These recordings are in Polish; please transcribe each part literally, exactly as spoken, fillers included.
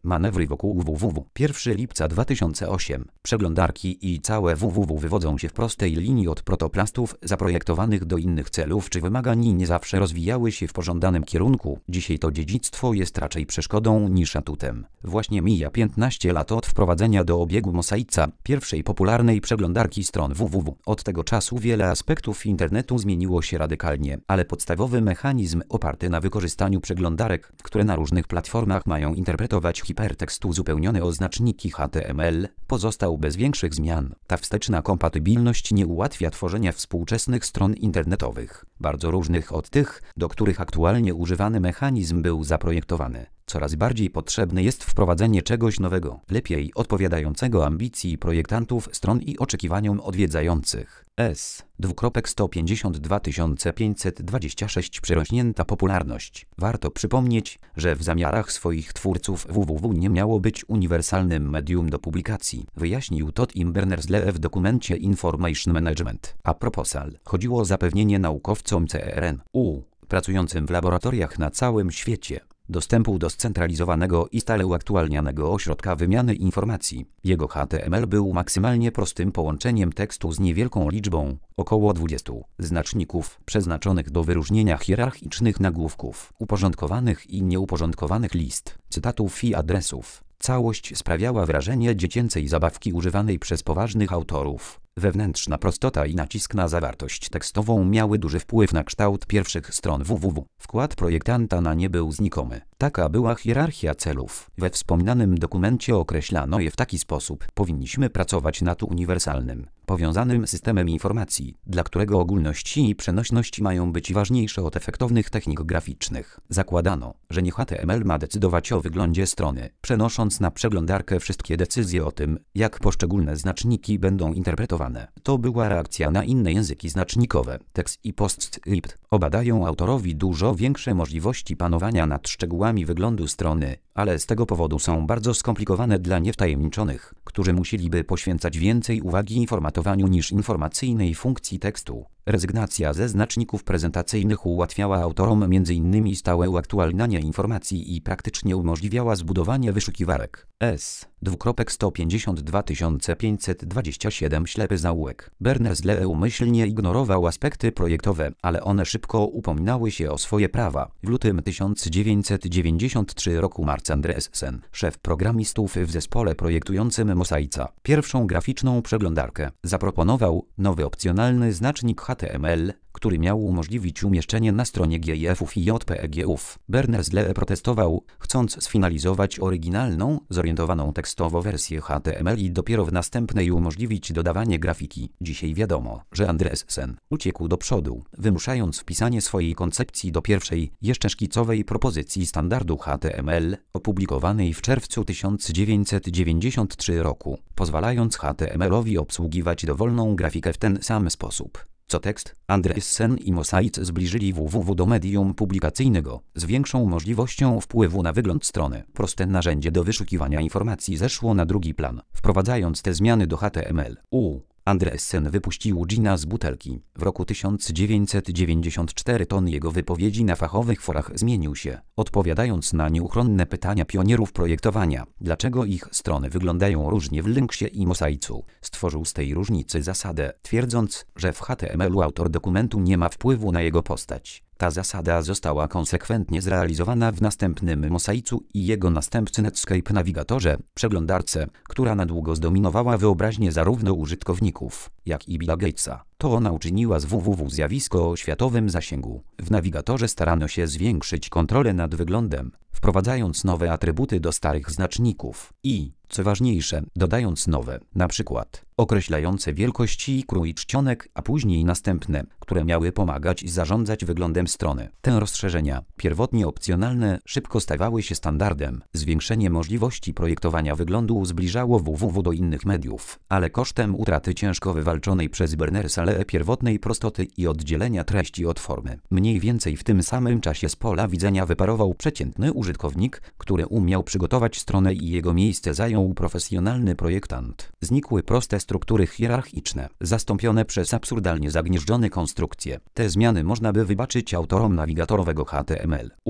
Manewry wokół www. pierwszego lipca dwa tysiące ósmego. Przeglądarki i całe www wywodzą się w prostej linii od protoplastów zaprojektowanych do innych celów czy wymagań i nie zawsze rozwijały się w pożądanym kierunku. Dzisiaj to dziedzictwo jest raczej przeszkodą niż atutem. Właśnie mija piętnaście lat od wprowadzenia do obiegu Mosaica, pierwszej popularnej przeglądarki stron www. Od tego czasu wiele aspektów internetu zmieniło się radykalnie, ale podstawowy mechanizm oparty na wykorzystaniu przeglądarek, które na różnych platformach mają interpretować hipertekst uzupełniony o znaczniki H T M L, pozostał bez większych zmian. Ta wsteczna kompatybilność nie ułatwia tworzenia współczesnych stron internetowych, bardzo różnych od tych, do których aktualnie używany mechanizm był zaprojektowany. Coraz bardziej potrzebne jest wprowadzenie czegoś nowego, lepiej odpowiadającego ambicji projektantów stron i oczekiwaniom odwiedzających. S. sto pięćdziesiąt dwa tysiące pięćset dwadzieścia sześć Przyrośnięta popularność. Warto przypomnieć, że w zamiarach swoich twórców www nie miało być uniwersalnym medium do publikacji. Wyjaśnił Todd Tim Berners-Lee w dokumencie Information Management. A proposal. Chodziło o zapewnienie naukowcom C R N U pracującym w laboratoriach na całym świecie dostępu do scentralizowanego i stale uaktualnianego ośrodka wymiany informacji. Jego H T M L był maksymalnie prostym połączeniem tekstu z niewielką liczbą, około dwudziestu, znaczników przeznaczonych do wyróżnienia hierarchicznych nagłówków, uporządkowanych i nieuporządkowanych list, cytatów i adresów. Całość sprawiała wrażenie dziecięcej zabawki używanej przez poważnych autorów. Wewnętrzna prostota i nacisk na zawartość tekstową miały duży wpływ na kształt pierwszych stron www. Wkład projektanta na nie był znikomy. Taka była hierarchia celów. We wspomnianym dokumencie określano je w taki sposób. Powinniśmy pracować nad uniwersalnym, powiązanym systemem informacji, dla którego ogólności i przenośność mają być ważniejsze od efektownych technik graficznych. Zakładano, że nie H T M L ma decydować o wyglądzie strony, przenosząc na przeglądarkę wszystkie decyzje o tym, jak poszczególne znaczniki będą interpretowane. To była reakcja na inne języki znacznikowe. Text i PostScript oba dają autorowi dużo większe możliwości panowania nad szczegółami wyglądu strony, ale z tego powodu są bardzo skomplikowane dla niewtajemniczonych, którzy musieliby poświęcać więcej uwagi informatowaniu niż informacyjnej funkcji tekstu. Rezygnacja ze znaczników prezentacyjnych ułatwiała autorom między innymi stałe uaktualnianie informacji i praktycznie umożliwiała zbudowanie wyszukiwarek. S. sto pięćdziesiąt dwa tysiące pięćset dwadzieścia siedem Ślepy zaułek. Berners-Lee umyślnie ignorował aspekty projektowe, ale one szybko upominały się o swoje prawa. W lutym tysiąc dziewięćset dziewięćdziesiątego trzeciego roku Marc Andreessen, szef programistów w zespole projektującym Mosaica, pierwszą graficzną przeglądarkę, zaproponował nowy opcjonalny znacznik H T M L, który miał umożliwić umieszczenie na stronie gifów i J P G ów. Berners-Lee protestował, chcąc sfinalizować oryginalną, zorientowaną tekstowo wersję H T M L i dopiero w następnej umożliwić dodawanie grafiki. Dzisiaj wiadomo, że Andreessen uciekł do przodu, wymuszając wpisanie swojej koncepcji do pierwszej, jeszcze szkicowej propozycji standardu H T M L, opublikowanej w czerwcu tysiąc dziewięćset dziewięćdziesiątego trzeciego roku, pozwalając H T M L-owi obsługiwać dowolną grafikę w ten sam sposób. Co tekst, Andreessen i Mosaic zbliżyli www do medium publikacyjnego, z większą możliwością wpływu na wygląd strony. Proste narzędzie do wyszukiwania informacji zeszło na drugi plan, wprowadzając te zmiany do H T M L. U. Andreessen wypuścił dżina z butelki. W roku tysiąc dziewięćset dziewięćdziesiątym czwartym ton jego wypowiedzi na fachowych forach zmienił się, odpowiadając na nieuchronne pytania pionierów projektowania, dlaczego ich strony wyglądają różnie w Linuxie i Mosaicu. Stworzył z tej różnicy zasadę, twierdząc, że w H T M L autor dokumentu nie ma wpływu na jego postać. Ta zasada została konsekwentnie zrealizowana w następnym Mosaicu i jego następcy Netscape Navigatorze, przeglądarce, która na długo zdominowała wyobraźnię zarówno użytkowników, jak i Billa Gatesa. To ona uczyniła z www zjawisko o światowym zasięgu. W nawigatorze starano się zwiększyć kontrolę nad wyglądem, wprowadzając nowe atrybuty do starych znaczników i, co ważniejsze, dodając nowe, na przykład określające wielkości i krój czcionek, a później następne, które miały pomagać zarządzać wyglądem strony. Te rozszerzenia, pierwotnie opcjonalne, szybko stawały się standardem. Zwiększenie możliwości projektowania wyglądu zbliżało www do innych mediów, ale kosztem utraty ciężko wywalczonej przez Berners-Lee pierwotnej prostoty i oddzielenia treści od formy. Mniej więcej w tym samym czasie z pola widzenia wyparował przeciętny użytkownik, który umiał przygotować stronę i jego miejsce zajął profesjonalny projektant. Znikły proste struktury hierarchiczne, zastąpione przez absurdalnie zagnieżdżone konstrukcje. Te zmiany można by wybaczyć autorom nawigatorowego H T M L. U.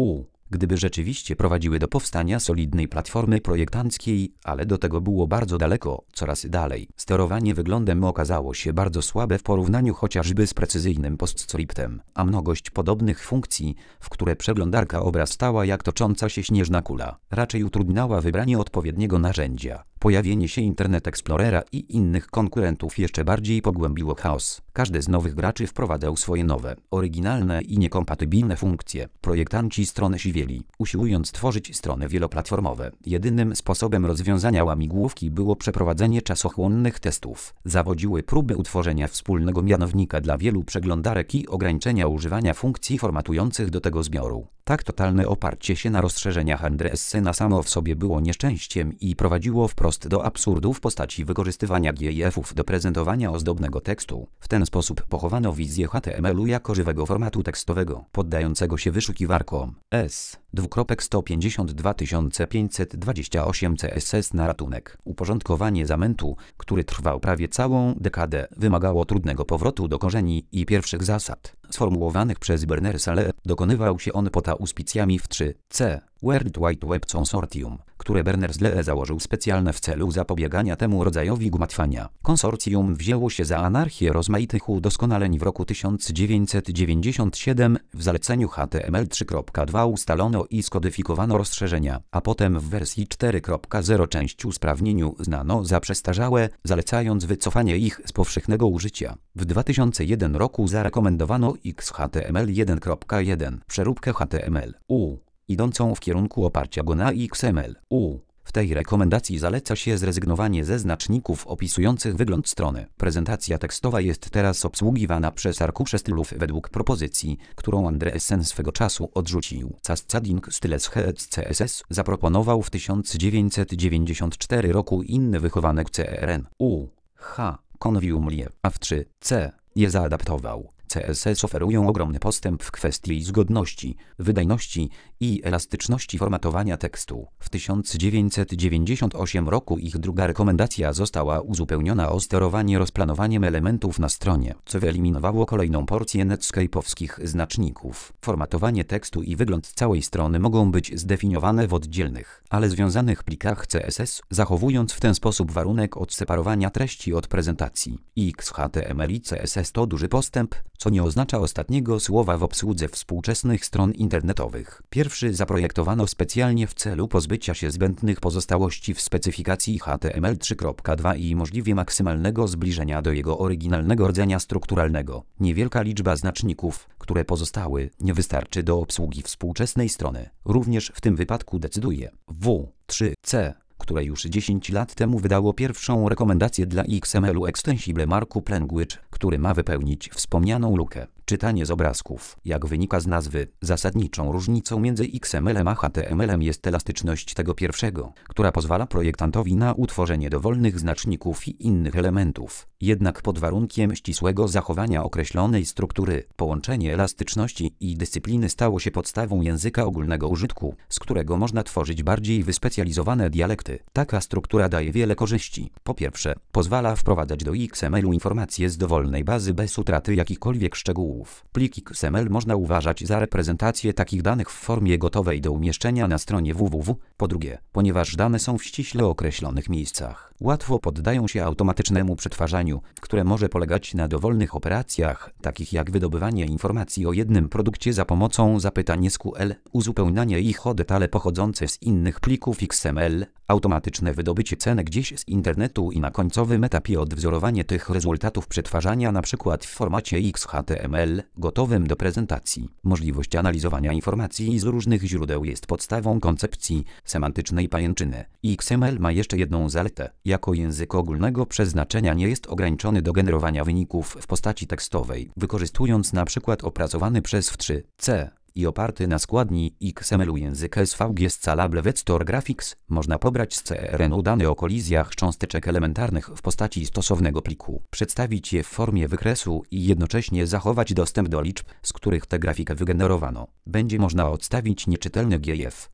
gdyby rzeczywiście prowadziły do powstania solidnej platformy projektanckiej, ale do tego było bardzo daleko, coraz dalej. Sterowanie wyglądem okazało się bardzo słabe w porównaniu chociażby z precyzyjnym postscriptem, a mnogość podobnych funkcji, w które przeglądarka obrastała jak tocząca się śnieżna kula, raczej utrudniała wybranie odpowiedniego narzędzia. Pojawienie się Internet Explorera i innych konkurentów jeszcze bardziej pogłębiło chaos. Każdy z nowych graczy wprowadzał swoje nowe, oryginalne i niekompatybilne funkcje. Projektanci stron siwieli, usiłując tworzyć strony wieloplatformowe. Jedynym sposobem rozwiązania łamigłówki było przeprowadzenie czasochłonnych testów. Zawodziły próby utworzenia wspólnego mianownika dla wielu przeglądarek i ograniczenia używania funkcji formatujących do tego zbioru. Tak totalne oparcie się na rozszerzeniach Andreessena samo w sobie było nieszczęściem i prowadziło wprost do absurdu w postaci wykorzystywania gifów do prezentowania ozdobnego tekstu. W ten sposób pochowano wizję H T M L u jako żywego formatu tekstowego, poddającego się wyszukiwarkom. S. sto pięćdziesiąt dwa tysiące pięćset dwadzieścia osiem C S S na ratunek. Uporządkowanie zamętu, który trwał prawie całą dekadę, wymagało trudnego powrotu do korzeni i pierwszych zasad, sformułowanych przez Berners-Lee. Dokonywał się on pod auspicjami w trzy C World Wide Web Consortium, które Berners-Lee założył specjalne w celu zapobiegania temu rodzajowi gmatwania. Konsorcjum wzięło się za anarchię rozmaitych udoskonaleń w roku tysiąc dziewięćset dziewięćdziesiątym siódmym. W zaleceniu H T M L trzy kropka dwa ustalono i skodyfikowano rozszerzenia, a potem w wersji cztery kropka zero część usprawnieniu uznano za przestarzałe, zalecając wycofanie ich z powszechnego użycia. W dwa tysiące pierwszym roku zarekomendowano X H T M L jeden kropka jeden, przeróbkę H T M L U, idącą w kierunku oparcia go na X M L U. W tej rekomendacji zaleca się zrezygnowanie ze znaczników opisujących wygląd strony. Prezentacja tekstowa jest teraz obsługiwana przez arkusze stylów według propozycji, którą Andreessen swego czasu odrzucił. Cascading Styles C S S zaproponował w tysiąc dziewięćset dziewięćdziesiątym czwartym roku inny wychowanek C R N U H Convium.ly, a w trzy C je zaadaptował. C S S oferują ogromny postęp w kwestii zgodności, wydajności i elastyczności formatowania tekstu. W tysiąc dziewięćset dziewięćdziesiątym ósmym roku ich druga rekomendacja została uzupełniona o sterowanie rozplanowaniem elementów na stronie, co wyeliminowało kolejną porcję netscape'owskich znaczników. Formatowanie tekstu i wygląd całej strony mogą być zdefiniowane w oddzielnych, ale związanych plikach C S S, zachowując w ten sposób warunek odseparowania treści od prezentacji. X H T M L i C S S to duży postęp, co nie oznacza ostatniego słowa w obsłudze współczesnych stron internetowych. Pierwszy zaprojektowano specjalnie w celu pozbycia się zbędnych pozostałości w specyfikacji H T M L trzy kropka dwa i możliwie maksymalnego zbliżenia do jego oryginalnego rdzenia strukturalnego. Niewielka liczba znaczników, które pozostały, nie wystarczy do obsługi współczesnej strony. Również w tym wypadku decyduje W trzy C, które już dziesięć lat temu wydało pierwszą rekomendację dla X M L u Extensible Markup Language, który ma wypełnić wspomnianą lukę. Czytanie z obrazków. Jak wynika z nazwy, zasadniczą różnicą między X M L em a H T M L em jest elastyczność tego pierwszego, która pozwala projektantowi na utworzenie dowolnych znaczników i innych elementów. Jednak pod warunkiem ścisłego zachowania określonej struktury. Połączenie elastyczności i dyscypliny stało się podstawą języka ogólnego użytku, z którego można tworzyć bardziej wyspecjalizowane dialekty. Taka struktura daje wiele korzyści. Po pierwsze, pozwala wprowadzać do X M L u informacje z dowolnej bazy bez utraty jakichkolwiek szczegółów. Plik X M L można uważać za reprezentację takich danych w formie gotowej do umieszczenia na stronie www. Po drugie, ponieważ dane są w ściśle określonych miejscach, łatwo poddają się automatycznemu przetwarzaniu, które może polegać na dowolnych operacjach, takich jak wydobywanie informacji o jednym produkcie za pomocą zapytań S Q L, uzupełnianie ich o detale pochodzące z innych plików X M L, automatyczne wydobycie cen gdzieś z internetu i na końcowym etapie odwzorowanie tych rezultatów przetwarzania np. w formacie X H T M L gotowym do prezentacji. Możliwość analizowania informacji z różnych źródeł jest podstawą koncepcji semantycznej pajęczyny. X M L ma jeszcze jedną zaletę. Jako język ogólnego przeznaczenia nie jest ograniczony do generowania wyników w postaci tekstowej, wykorzystując np. opracowany przez W trzy C i oparty na składni X M L u język S V G Scalable Vector Graphics, można pobrać z C R N u dane o kolizjach cząsteczek elementarnych w postaci stosownego pliku, przedstawić je w formie wykresu i jednocześnie zachować dostęp do liczb, z których tę grafikę wygenerowano. Będzie można odstawić nieczytelny G I F,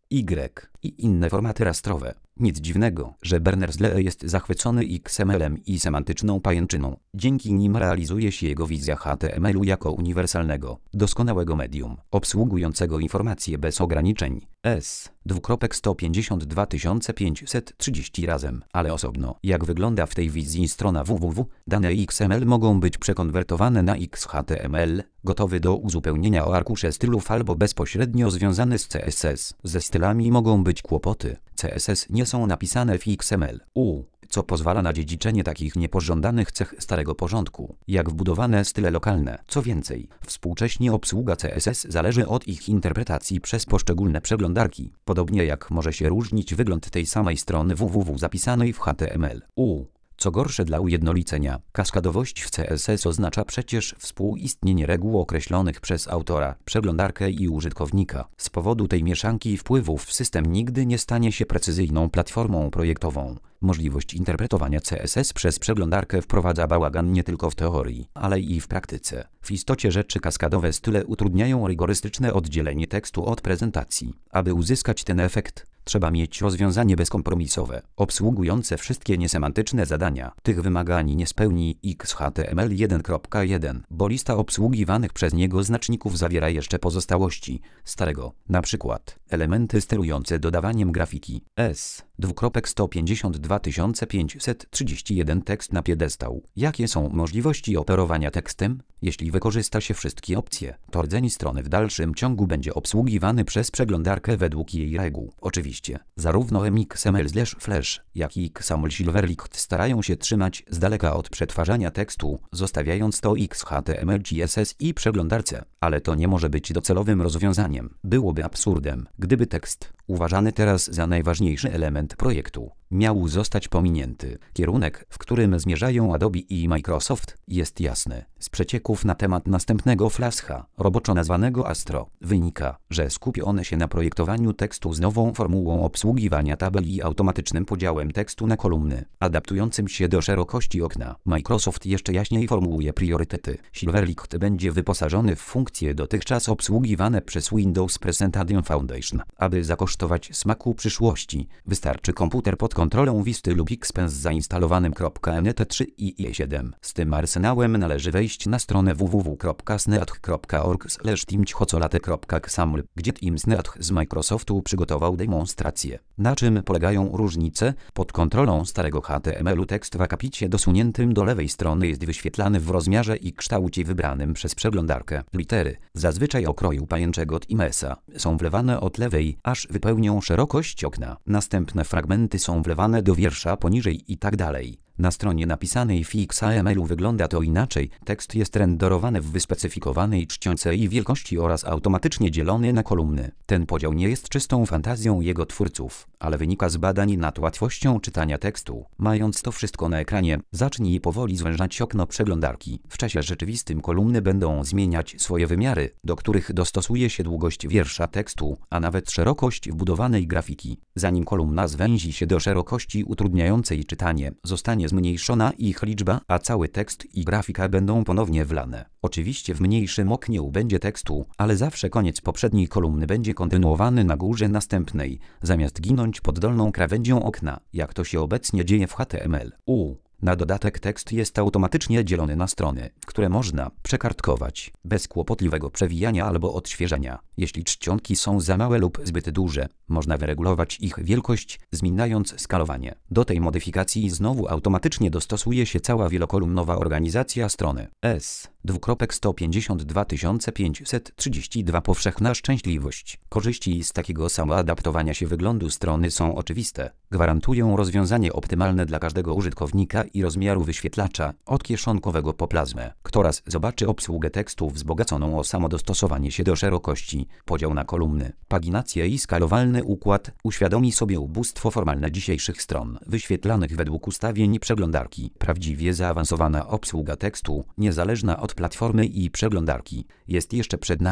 Y i inne formaty rastrowe. Nic dziwnego, że Berners-Lee jest zachwycony X M L-em i semantyczną pajęczyną. Dzięki nim realizuje się jego wizja H T M L-u jako uniwersalnego, doskonałego medium, obsługującego informacje bez ograniczeń. S. sto pięćdziesiąt dwa tysiące pięćset trzydzieści razem, ale osobno. Jak wygląda w tej wizji strona www? Dane X M L mogą być przekonwertowane na X H T M L, gotowy do uzupełnienia o arkusze stylów albo bezpośrednio związany z C S S. Ze stylami mogą być kłopoty. C S S nie są napisane w X M L u, co pozwala na dziedziczenie takich niepożądanych cech starego porządku, jak wbudowane style lokalne. Co więcej, współcześnie obsługa C S S zależy od ich interpretacji przez poszczególne przeglądarki, podobnie jak może się różnić wygląd tej samej strony www zapisanej w H T M L u. Co gorsze, dla ujednolicenia, kaskadowość w C S S oznacza przecież współistnienie reguł określonych przez autora, przeglądarkę i użytkownika. Z powodu tej mieszanki wpływów system nigdy nie stanie się precyzyjną platformą projektową. Możliwość interpretowania C S S przez przeglądarkę wprowadza bałagan nie tylko w teorii, ale i w praktyce. W istocie rzeczy kaskadowe style utrudniają rygorystyczne oddzielenie tekstu od prezentacji. Aby uzyskać ten efekt, trzeba mieć rozwiązanie bezkompromisowe, obsługujące wszystkie niesemantyczne zadania. Tych wymagań nie spełni X H T M L jeden kropka jeden, bo lista obsługiwanych przez niego znaczników zawiera jeszcze pozostałości starego, na przykład elementy sterujące dodawaniem grafiki. S. sto pięćdziesiąt dwa tysiące pięćset trzydzieści jeden tekst na piedestał. Jakie są możliwości operowania tekstem? Jeśli wykorzysta się wszystkie opcje, to rdzeń strony w dalszym ciągu będzie obsługiwany przez przeglądarkę według jej reguł. Oczywiście, zarówno M X M L/Flash, jak i X M L Silverlight starają się trzymać z daleka od przetwarzania tekstu, zostawiając to X H T M L C S S i przeglądarce, ale to nie może być docelowym rozwiązaniem. Byłoby absurdem, gdyby tekst, uważany teraz za najważniejszy element projektu, miał zostać pominięty. Kierunek, w którym zmierzają Adobe i Microsoft, jest jasny. Z przecieków na temat następnego Flasha, roboczo nazwanego Astro, wynika, że skupi on się na projektowaniu tekstu z nową formułą obsługiwania tabel i automatycznym podziałem tekstu na kolumny, adaptującym się do szerokości okna. Microsoft jeszcze jaśniej formułuje priorytety. Silverlight będzie wyposażony w funkcje dotychczas obsługiwane przez Windows Presentation Foundation. Aby zakosztować smaku przyszłości, wystarczy komputer pod kontrolą Visty lub X P z zainstalowanym .N T trzy i I siedem. Z tym arsenałem należy wejść na stronę www kropka sneath kropka org slash timchocolate kropka xaml, gdzie Tim Sneath z Microsoftu przygotował demonstrację. Na czym polegają różnice? Pod kontrolą starego H T M L-u tekst w akapicie dosuniętym do lewej strony jest wyświetlany w rozmiarze i kształcie wybranym przez przeglądarkę. Litery, zazwyczaj o kroju pajęczego Timesa, są wlewane od lewej, aż wypełnią szerokość okna. Następne fragmenty są wlewane do wiersza poniżej i tak dalej. Na stronie napisanej w X M L-u wygląda to inaczej. Tekst jest renderowany w wyspecyfikowanej czcionce i wielkości oraz automatycznie dzielony na kolumny. Ten podział nie jest czystą fantazją jego twórców, ale wynika z badań nad łatwością czytania tekstu. Mając to wszystko na ekranie, zacznij powoli zwężać okno przeglądarki. W czasie rzeczywistym kolumny będą zmieniać swoje wymiary, do których dostosuje się długość wiersza tekstu, a nawet szerokość wbudowanej grafiki. Zanim kolumna zwęzi się do szerokości utrudniającej czytanie, zostanie zmniejszona ich liczba, a cały tekst i grafika będą ponownie wlane. Oczywiście w mniejszym oknie ubędzie tekstu, ale zawsze koniec poprzedniej kolumny będzie kontynuowany na górze następnej, zamiast ginąć pod dolną krawędzią okna, jak to się obecnie dzieje w H T M L u. Na dodatek tekst jest automatycznie dzielony na strony, które można przekartkować, bez kłopotliwego przewijania albo odświeżania. Jeśli czcionki są za małe lub zbyt duże, można wyregulować ich wielkość, zmieniając skalowanie. Do tej modyfikacji znowu automatycznie dostosuje się cała wielokolumnowa organizacja strony. S. sto pięćdziesiąt dwa tysiące pięćset trzydzieści dwa Powszechna szczęśliwość. Korzyści z takiego samoadaptowania się wyglądu strony są oczywiste. Gwarantują rozwiązanie optymalne dla każdego użytkownika i rozmiaru wyświetlacza, od kieszonkowego po plazmę. Kto raz zobaczy obsługę tekstu wzbogaconą o samo dostosowanie się do szerokości, podział na kolumny, paginację i skalowalny układ, uświadomi sobie ubóstwo formalne dzisiejszych stron, wyświetlanych według ustawień przeglądarki. Prawdziwie zaawansowana obsługa tekstu, niezależna od platformy i przeglądarki, jest jeszcze przed nami.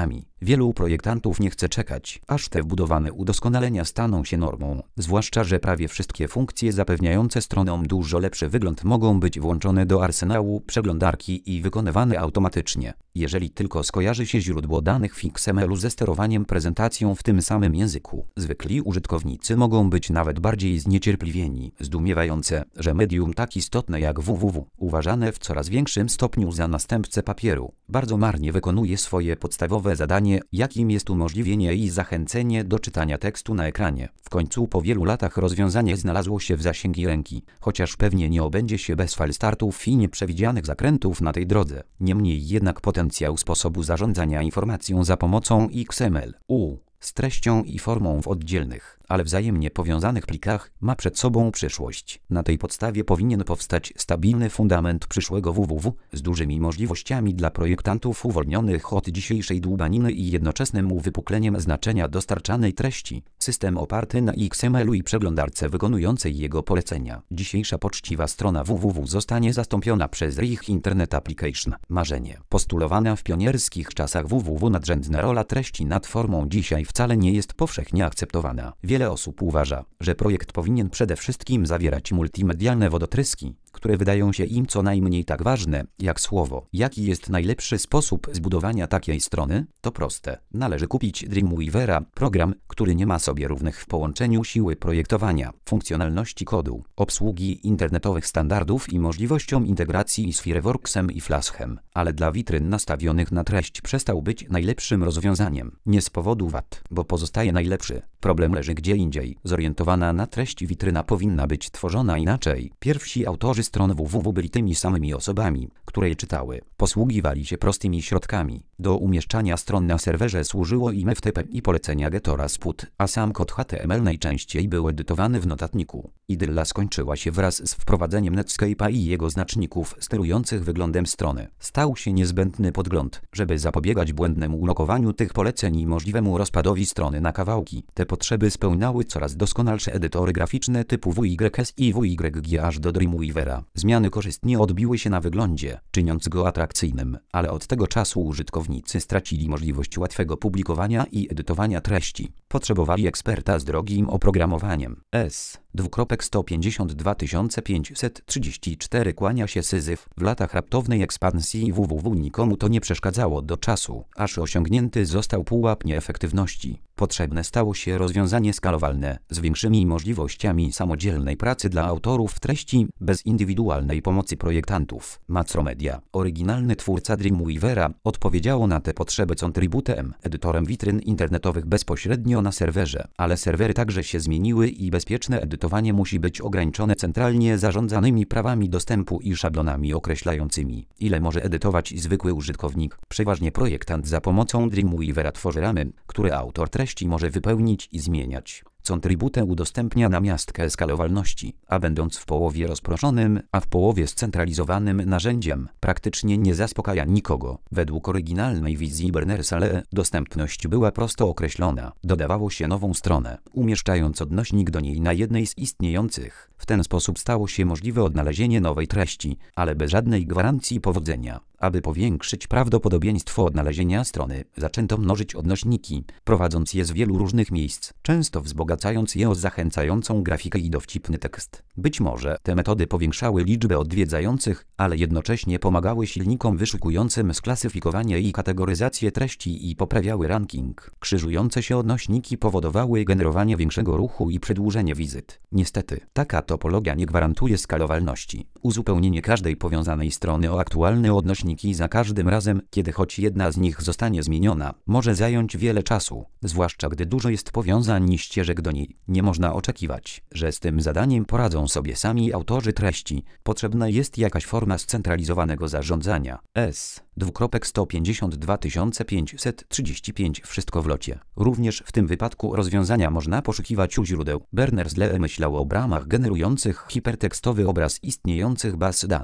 Wielu projektantów nie chce czekać, aż te wbudowane udoskonalenia staną się normą, zwłaszcza że prawie wszystkie funkcje zapewniające stronom dużo lepszy wygląd mogą być włączone do arsenału przeglądarki i wykonywane automatycznie, jeżeli tylko skojarzy się źródło danych w X M L-u ze sterowaniem prezentacją w tym samym języku. Zwykli użytkownicy mogą być nawet bardziej zniecierpliwieni. Zdumiewające, że medium tak istotne jak www, uważane w coraz większym stopniu za następcę papieru, bardzo marnie wykonuje swoje podstawowe zadanie, jakim jest umożliwienie i zachęcenie do czytania tekstu na ekranie. W końcu po wielu latach rozwiązanie znalazło się w zasięgi ręki, chociaż pewnie nie obędzie się bez fal startów i nieprzewidzianych zakrętów na tej drodze. Niemniej jednak potencjał sposobu zarządzania informacją za pomocą X M L u z treścią i formą w oddzielnych, ale wzajemnie powiązanych plikach ma przed sobą przyszłość. Na tej podstawie powinien powstać stabilny fundament przyszłego www z dużymi możliwościami dla projektantów uwolnionych od dzisiejszej dłubaniny i jednoczesnym uwypukleniem znaczenia dostarczanej treści. System oparty na X M L-u i przeglądarce wykonującej jego polecenia. Dzisiejsza poczciwa strona www zostanie zastąpiona przez Rich Internet Application. Marzenie. Postulowana w pionierskich czasach www nadrzędna rola treści nad formą dzisiaj wcale nie jest powszechnie akceptowana. Wiele osób uważa, że projekt powinien przede wszystkim zawierać multimedialne wodotryski, które wydają się im co najmniej tak ważne, jak słowo. Jaki jest najlepszy sposób zbudowania takiej strony? To proste. Należy kupić Dreamweavera, program, który nie ma sobie równych w połączeniu siły projektowania, funkcjonalności kodu, obsługi internetowych standardów i możliwością integracji z Fireworksem i Flashem, ale dla witryn nastawionych na treść przestał być najlepszym rozwiązaniem. Nie z powodu wad, bo pozostaje najlepszy. Problem leży gdzie indziej. Zorientowana na treść witryna powinna być tworzona inaczej. Pierwsi autorzy stron www byli tymi samymi osobami, które je czytały. Posługiwali się prostymi środkami. Do umieszczania stron na serwerze służyło im F T P i polecenia Getora Sput, a sam kod H T M L najczęściej był edytowany w notatniku. Idylla skończyła się wraz z wprowadzeniem Netscape'a i jego znaczników sterujących wyglądem strony. Stał się niezbędny podgląd, żeby zapobiegać błędnemu ulokowaniu tych poleceń i możliwemu rozpadowi strony na kawałki. Te potrzeby spełniały coraz doskonalsze edytory graficzne typu W Y S i W Y G aż do Dreamweavera. Zmiany korzystnie odbiły się na wyglądzie, czyniąc go atrakcyjnym, ale od tego czasu użytkownicy stracili możliwość łatwego publikowania i edytowania treści. Potrzebowali eksperta z drogim oprogramowaniem. S. sto pięćdziesiąt dwa tysiące pięćset trzydzieści cztery Kłania się Syzyf. W latach raptownej ekspansji www nikomu to nie przeszkadzało do czasu, aż osiągnięty został pułap nieefektywności. Potrzebne stało się rozwiązanie skalowalne, z większymi możliwościami samodzielnej pracy dla autorów treści, bez indywidualnej pomocy projektantów. Macromedia, oryginalny twórca Dreamweavera, odpowiedziało na te potrzeby Contributem, edytorem witryn internetowych bezpośrednio na serwerze, ale serwery także się zmieniły i bezpieczne edytowanie musi być ograniczone centralnie zarządzanymi prawami dostępu i szablonami określającymi, ile może edytować zwykły użytkownik. Przeważnie projektant za pomocą Dreamweavera tworzy ramy, które autor treści może wypełnić i zmieniać. Contribute udostępnia namiastkę skalowalności, a będąc w połowie rozproszonym, a w połowie scentralizowanym narzędziem, praktycznie nie zaspokaja nikogo. Według oryginalnej wizji Berners-Lee dostępność była prosto określona. Dodawało się nową stronę, umieszczając odnośnik do niej na jednej z istniejących. W ten sposób stało się możliwe odnalezienie nowej treści, ale bez żadnej gwarancji powodzenia. Aby powiększyć prawdopodobieństwo odnalezienia strony, zaczęto mnożyć odnośniki, prowadząc je z wielu różnych miejsc, często wzbogacając je o zachęcającą grafikę i dowcipny tekst. Być może te metody powiększały liczbę odwiedzających, ale jednocześnie pomagały silnikom wyszukującym sklasyfikowanie i kategoryzację treści i poprawiały ranking. Krzyżujące się odnośniki powodowały generowanie większego ruchu i przedłużenie wizyt. Niestety, taka topologia nie gwarantuje skalowalności. Uzupełnienie każdej powiązanej strony o aktualne odnośniki za każdym razem, kiedy choć jedna z nich zostanie zmieniona, może zająć wiele czasu, zwłaszcza gdy dużo jest powiązań i ścieżek do niej. Nie można oczekiwać, że z tym zadaniem poradzą sobie sami autorzy treści. Potrzebna jest jakaś forma scentralizowanego zarządzania. S. sto pięćdziesiąt dwa tysiące pięćset trzydzieści pięć Wszystko w locie. Również w tym wypadku rozwiązania można poszukiwać u źródeł. Berners-Lee myślał o bramach generujących hipertekstowy obraz istniejących baz danych.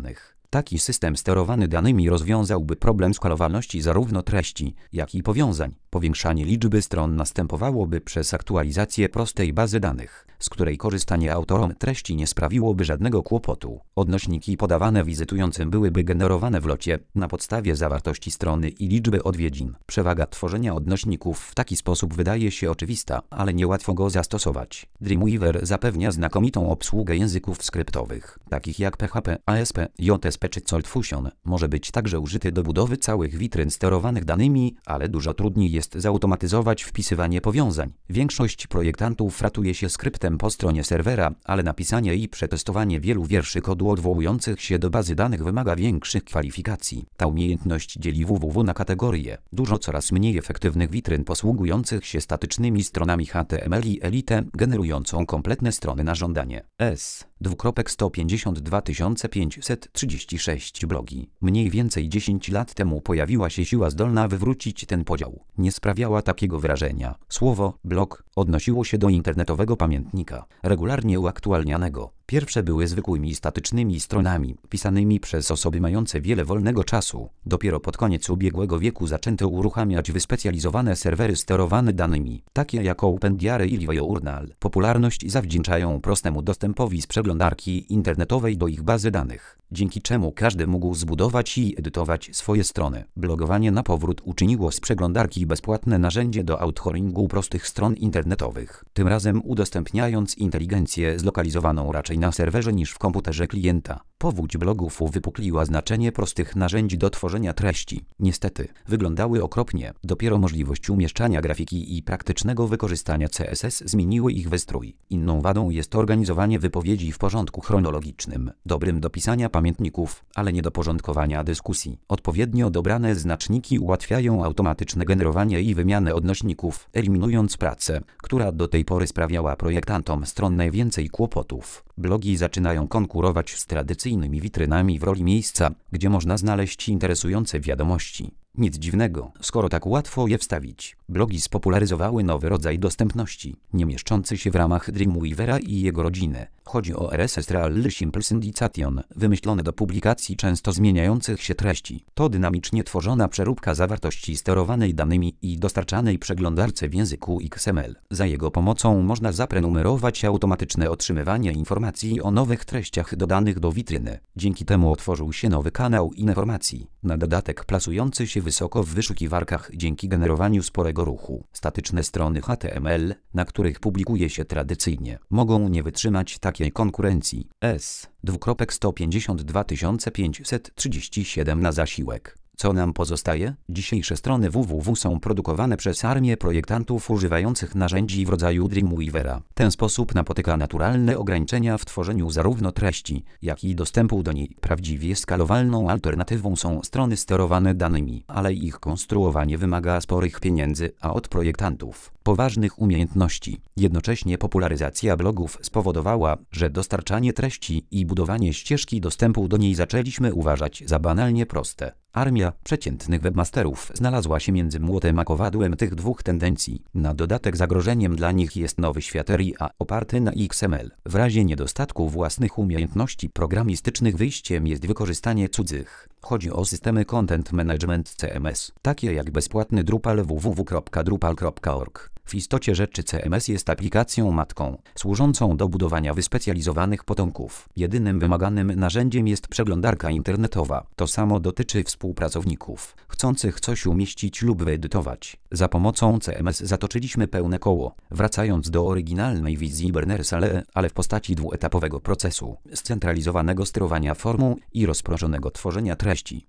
Taki system sterowany danymi rozwiązałby problem skalowalności zarówno treści, jak i powiązań. Powiększanie liczby stron następowałoby przez aktualizację prostej bazy danych, z której korzystanie autorom treści nie sprawiłoby żadnego kłopotu. Odnośniki podawane wizytującym byłyby generowane w locie na podstawie zawartości strony i liczby odwiedzin. Przewaga tworzenia odnośników w taki sposób wydaje się oczywista, ale niełatwo go zastosować. Dreamweaver zapewnia znakomitą obsługę języków skryptowych, takich jak P H P, A S P, J S P czy ColdFusion. Może być także użyty do budowy całych witryn sterowanych danymi, ale dużo trudniej jest zautomatyzować wpisywanie powiązań. Większość projektantów ratuje się skryptem po stronie serwera, ale napisanie i przetestowanie wielu wierszy kodu odwołujących się do bazy danych wymaga większych kwalifikacji. Ta umiejętność dzieli www na kategorie. Dużo coraz mniej efektywnych witryn posługujących się statycznymi stronami H T M L i Elite, generującą kompletne strony na żądanie. S. sto pięćdziesiąt dwa tysiące pięćset trzydzieści sześć blogi. Mniej więcej dziesięć lat temu pojawiła się siła zdolna wywrócić ten podział. Nie sprawiała takiego wrażenia. Słowo blog odnosiło się do internetowego pamiętnika, regularnie uaktualnianego. Pierwsze były zwykłymi statycznymi stronami, pisanymi przez osoby mające wiele wolnego czasu. Dopiero pod koniec ubiegłego wieku zaczęto uruchamiać wyspecjalizowane serwery sterowane danymi, takie jak OpenDiary i LiveJournal. Popularność zawdzięczają prostemu dostępowi z przeglądarki internetowej do ich bazy danych, dzięki czemu każdy mógł zbudować i edytować swoje strony. Blogowanie na powrót uczyniło z przeglądarki bezpłatne narzędzie do authoringu prostych stron internetowych, tym razem udostępniając inteligencję zlokalizowaną raczej na serwerze niż w komputerze klienta. Powódź blogów uwypukliła znaczenie prostych narzędzi do tworzenia treści. Niestety, wyglądały okropnie. Dopiero możliwość umieszczania grafiki i praktycznego wykorzystania C S S zmieniły ich wystrój. Inną wadą jest organizowanie wypowiedzi w porządku chronologicznym, dobrym do pisania pamiętników, ale nie do porządkowania dyskusji. Odpowiednio dobrane znaczniki ułatwiają automatyczne generowanie i wymianę odnośników, eliminując pracę, która do tej pory sprawiała projektantom stron najwięcej kłopotów. Blogi zaczynają konkurować z tradycyjnymi witrynami w roli miejsca, gdzie można znaleźć interesujące wiadomości. Nic dziwnego, skoro tak łatwo je wstawić. Blogi spopularyzowały nowy rodzaj dostępności, nie mieszczący się w ramach Dreamweavera i jego rodziny. Chodzi o R S S Real Simple Syndication, wymyślone do publikacji często zmieniających się treści. To dynamicznie tworzona przeróbka zawartości sterowanej danymi i dostarczanej przeglądarce w języku X M L. Za jego pomocą można zaprenumerować automatyczne otrzymywanie informacji o nowych treściach dodanych do witryny. Dzięki temu otworzył się nowy kanał informacji, na dodatek plasujący się wysoko w wyszukiwarkach dzięki generowaniu sporego ruchu. Statyczne strony H T M L, na których publikuje się tradycyjnie, mogą nie wytrzymać takiej konkurencji. S. sto pięćdziesiąt dwa tysiące pięćset trzydzieści siedem na zasiłek. Co nam pozostaje? Dzisiejsze strony www są produkowane przez armię projektantów używających narzędzi w rodzaju Dreamweavera. Ten sposób napotyka naturalne ograniczenia w tworzeniu zarówno treści, jak i dostępu do niej. Prawdziwie skalowalną alternatywą są strony sterowane danymi, ale ich konstruowanie wymaga sporych pieniędzy, a od projektantów poważnych umiejętności. Jednocześnie popularyzacja blogów spowodowała, że dostarczanie treści i budowanie ścieżki dostępu do niej zaczęliśmy uważać za banalnie proste. Armia przeciętnych webmasterów znalazła się między młotem a kowadłem tych dwóch tendencji. Na dodatek zagrożeniem dla nich jest nowy świat R I A oparty na X M L. W razie niedostatku własnych umiejętności programistycznych wyjściem jest wykorzystanie cudzych. Chodzi o systemy Content Management C M S, takie jak bezpłatny Drupal www kropka drupal kropka org. W istocie rzeczy C M S jest aplikacją matką, służącą do budowania wyspecjalizowanych potomków. Jedynym wymaganym narzędziem jest przeglądarka internetowa. To samo dotyczy współpracowników, chcących coś umieścić lub wyedytować. Za pomocą C M S zatoczyliśmy pełne koło, wracając do oryginalnej wizji Berners-Lee, ale w postaci dwuetapowego procesu, scentralizowanego sterowania formą i rozproszonego tworzenia treści.